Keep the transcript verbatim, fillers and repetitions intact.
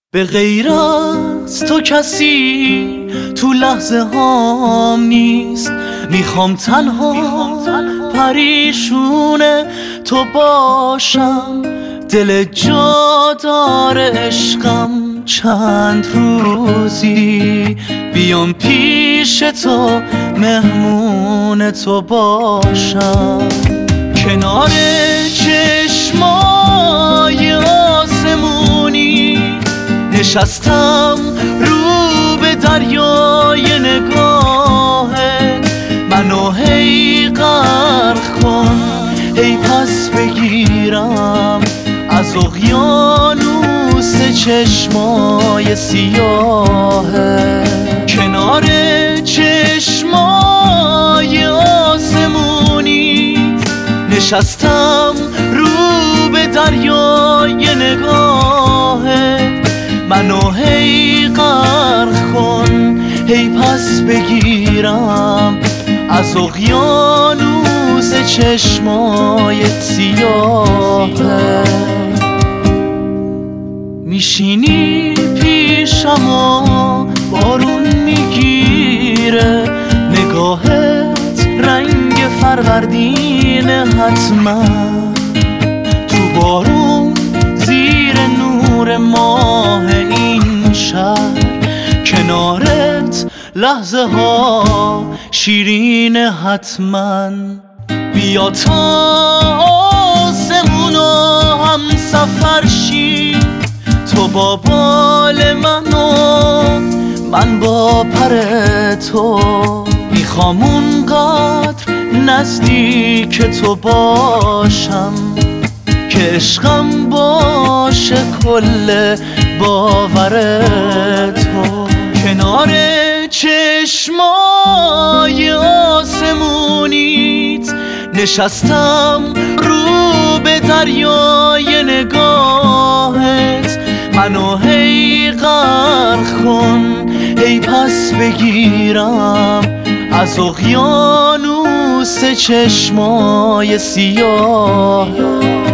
به غیر از تو کسی تو لحظه هام نیست. میخوام تنها پریشون تو باشم. دل جا داره عشقم چند روزی بیام پیش تو مهمون تو باشم. کنار چشمای آسمونی نشستم رو به دریای نگاهت. منو هی غرق کن هی پس بگیرم از اقیانوس چشمای سیاهت. کنار چشمای آسمونی نشستم رو به دریای نگاهت. منو هی غرق کن هی پس بگیرم از اقیانوس چشمایت سیاهت. میشینی پیشم و بارون میگیره، نگاهت رنگ فروردین حتما. تو بارون زیر نور ماه این شهر، کنارت لحظه ها شیرین حتما. بیا تا آسمون و هم سفر شی، تو با بال من و من با پر تو. میخوام اونقدر نزدیک تو باشم که عشقم باشه کل باور تو. کنار چشمای آسمونیت نشستم رو به دریای نگاهت. منو هی غرق کن هی پس بگیرم از اقیانوس چشمای سیاه.